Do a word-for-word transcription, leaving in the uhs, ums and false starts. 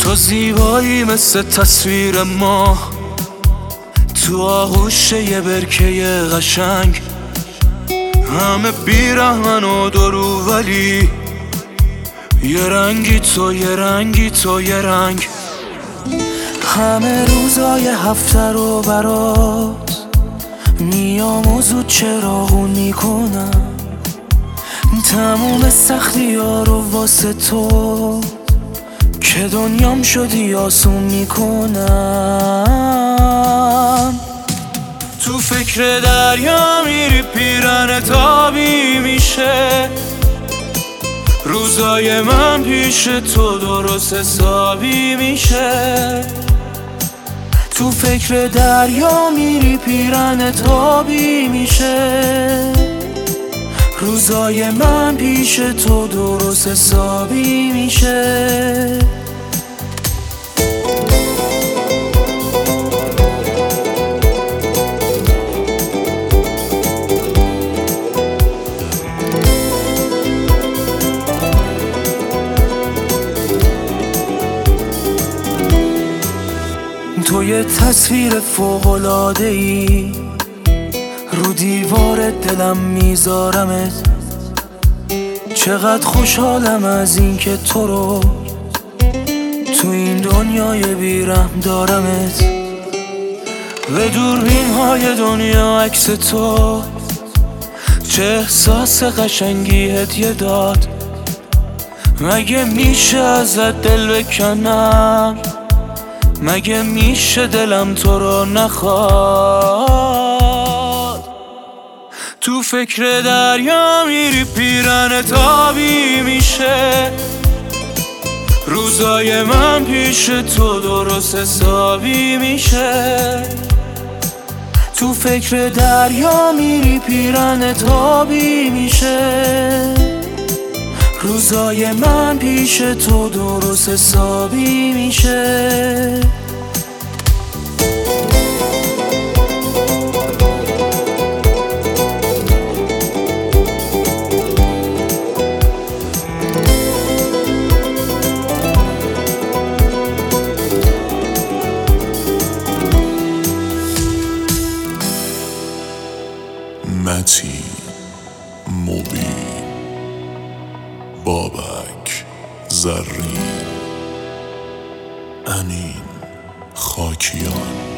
تو زیبایی مثل تصویر ما تو آغوش یه برکه قشنگ، همه بیرحمن و درو ولی یه رنگی تو یه رنگی تو یه رنگ. همه روزای هفته رو برات میام و زود چراغون میکنم، تموم سختی ها رو واسه تو که دنیام شدی آسون میکنم. تو فکر دریا میری پیرن تابی میشه، روزای من پیش تو درست حسابی میشه. تو فکر دریا میری پیرن تابی میشه، روزای من پیش تو درست حسابی میشه. تو یه تصویر فوق‌العاده‌ای رو دیوار دلم میذارمت، چقدر خوشحالم از این که تو رو تو این دنیای بیرحم دارمت. به دوربین های دنیا عکس تو چه احساس قشنگی هدیه داد، مگه میشه ازت دل بکنم، مگه میشه دلم تو رو نخواد. تو فکر دریا میری پیرن تابی میشه، روزای من پیش تو درست حسابی میشه. تو فکر دریا میری پیرن تابی میشه، روزای من پیش تو درست حسابی میشه. متین، مبین، بابک، زرین، انین، خاکیان.